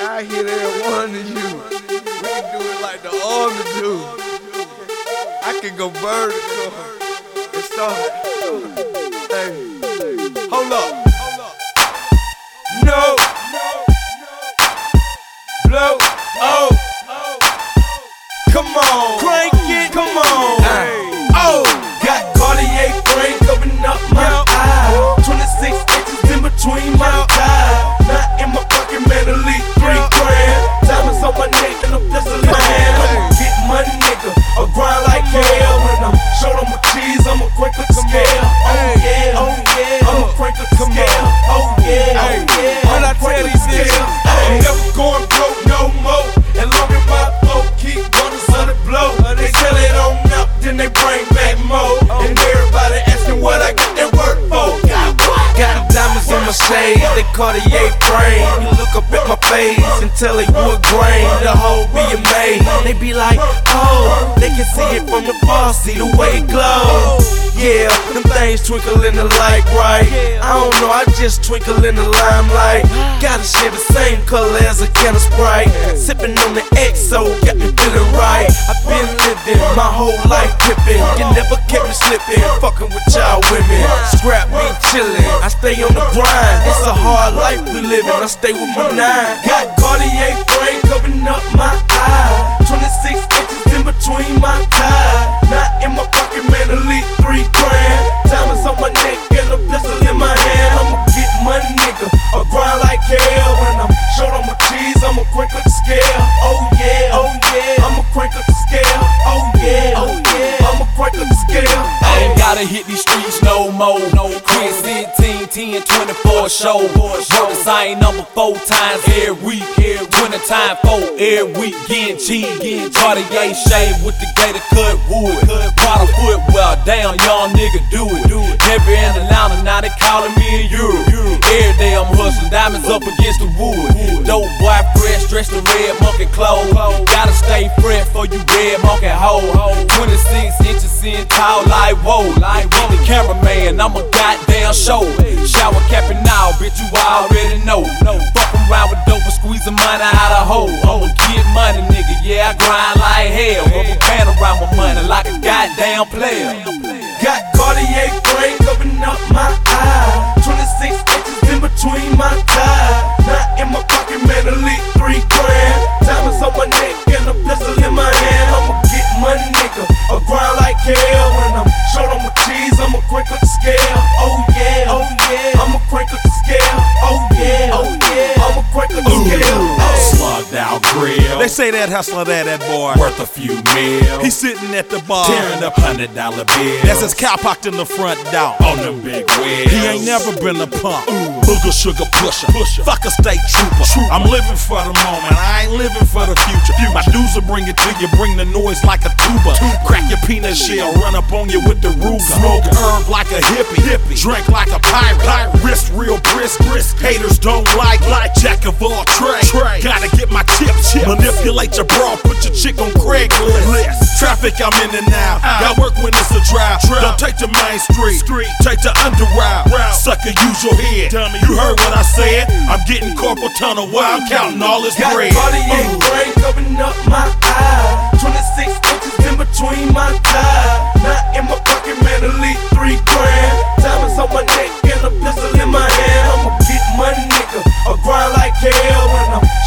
I hit every one of you. We can do it like the army do. I can go vertical and start. Hey, hold up. No. Blow. Oh. Come on. Crank it. Come on. Oh. Got Cartier frame covering up my eye. 26 inches in between my thighs. Not in my pocket, man, elite 3 grand. Diamonds on my neck and a pistol in my hand. I'ma get money, nigga, or grind like hell. When I'm short on my cheese, I'ma crank up the scale. Oh yeah, oh yeah, I'ma crank up the scale. Oh yeah, oh yeah, I'ma crank up the scale. I'm never going broke no more. And long as my flow keep running, so they blow. They sell it on up, then they bring back more. And everybody asking what I got that work for. Got diamonds on my shade, they Cartier frame. You look up at my face and tell it wood grain. The whole be amazed. They be like, oh, they can see it from the bar, see the way it glows. Yeah, them things twinkle in the light bright. I don't know, I just twinkle in the limelight. Gotta share the same color as a can of Sprite. Sipping on the XO, got me feeling right. I've been living my whole life pippin'. You never kept me slipping, fucking with y'all women. Scrap me chillin', I stay on the grind. It's a hard life we livin', I stay with my 9. Got Cartier frame covering up my eye. 26 inches in between my thighs. Not in my pocket, man, elite 3 grand. Diamonds on my neck and a pistol in my hand. I'ma get money, nigga, or grind like hell. When I'm short on my cheese, I'ma crank up the scale. Oh yeah, oh yeah, I'ma crank up the scale. Oh yeah, oh yeah, I'ma crank up the scale. I ain't gotta hit these streets no more. Quit 16, 10, 24 show. Work the same number 4 times every week. 20 times 4 every week. Getting cheap. Cartier shade with the gator cut wood. Prada footwear, damn young nigga do it. Never in Atlanta, now they calling me in Europe. Every day I'm hustling, diamonds up against the wood. Dope boy fresh, dressed in red monkey clothes. Gotta stay fresh for you red monkey hoe. 26 inches in tall like whoa. Be the cameraman, I'm a goddamn show. Shower capping now, bitch, you already know. Fuck around with dope and squeezing money out of hoe. I'ma get money, nigga, yeah, I grind like hell. Rubber band around my money like a goddamn player. Got Cartier frame covering up my eye. 26 inches in between my thighs. Not in my pocket, man, elite 3 grand. Diamonds on my neck and a pistol in my hand. I'ma get money, nigga, or grind like hell. When I'm short on my cheese, I'ma crank up the scale. Oh yeah, oh yeah, I'ma crank up the scale. Oh yeah, oh yeah, I'ma crank up the scale. Slugged out grill. They say that hustler that boy Worth a few mil. He's sitting at the bar, Tearing up $100 bills. that's his cow pocked in the front door. On them big wheels. He ain't never been a punk. Booger sugar pusher. Fuck a state trooper. I'm living for the moment, I ain't living for the future. My dudes will bring it to you, bring the noise like a tuba. Crack your peanut shell, run up on you with the Ruger. Smoke herb like a hippie. Drink like a pirate. Wrist real brisk. Haters don't like jack of all trades. Gotta get my chips. Manipulate your bra, put your chick on Craigslist. Traffic, I'm in and out. Got work when it's a drought. Don't take the main street. Take the under route. Sucker, use your head. You heard what I said. I'm getting Corporal Tunnel while I'm counting all this Got bread. Cartier frame covering up my eye. 26 inches in between my thighs. Not in my pocket, man, elite 3 grand. Diamonds on my neck and a pistol in my hand. I'ma get money, nigga, or grind like hell. When I'm